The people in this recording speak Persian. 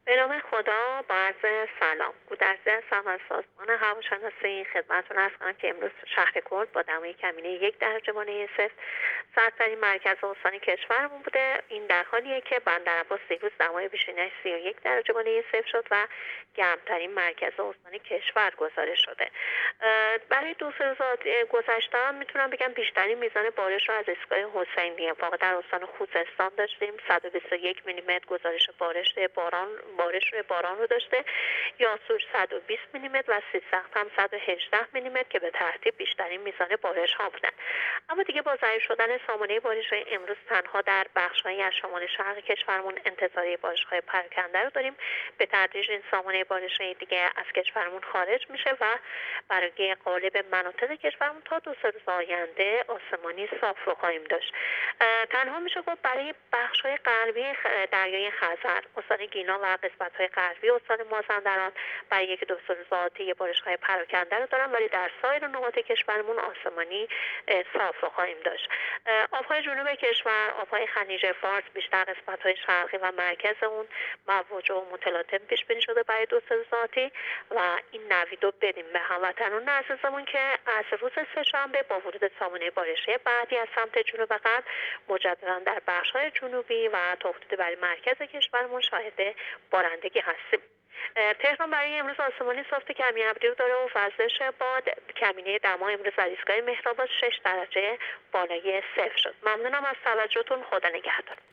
به نام خدا، با عرض سلام. گودرزی هستم از سازمان هواشناسی. خدمتتون عرض کنم که امروز شهر کرد با دمای کمینه 1 درجه مایع صفر سردترین مرکز استانی کشورمون بوده. این در حالیه که بندر عباس دیروز دمای بیشترینش 31 درجه مایع صفر شد و گرمترین مرکز استانی کشور گزارش شده. برای 2 روز گذشته میتونم بگم بیشترین میزان بارش رو از ایستگاه حسینیه واقع در استان خوزستان داشتیم. 121 میلیمتر گزارش بارش روی باران رو داشته. یاسوج 120 میلیمتر و سیستان هم 118 میلیمتر که به ترتیب بیشترین میزان بارش ها بودن. اما دیگه با ضعیف شدن سامانه بارش امروز تنها در بخش‌هایی از شمال شرق کشورمون انتظاری بارش‌های پراکنده رو داریم. به تدریج این سامانه بارش دیگه از کشورمون خارج میشه و برای غالب مناطق کشورمون تا 2 روز آینده آسمانی صاف رو خواهیم داشت. تنها میشه گفت برای بخش‌های غربی دریای خزر، استان گیلان و قسمت‌های غربی استان مازندران برای 1-2 روز آتی بارش‌های پراکنده رو دارن، ولی در سایر نقاط کشورمون آسمانی صاف رو خواهیم داشت. آب‌های جنوب کشور، آب‌های خلیج فارس، بیشتر قسمت‌های شرقی و مرکز اون مواج و متلاطم پیش بینی شده برای 2-3 روز آتی و این نوید رو بدیم به هموطنان عزیزمون که از روز سه‌شنبه با ورود سامانه بارشی بعدی از سمت جنوب و غرب مجددا در بخش‌های جنوبی و تا حدود برای مرکز کشورمون شاهد بارندگی هستیم. تهران برای امروز آسمانی صاف کمی ابری داره و وزش باد. کمینه دما امروز در ایستگاه مهرآباد 6 درجه بالای صفر شد. ممنونم از توجهتون. خدا نگهدار.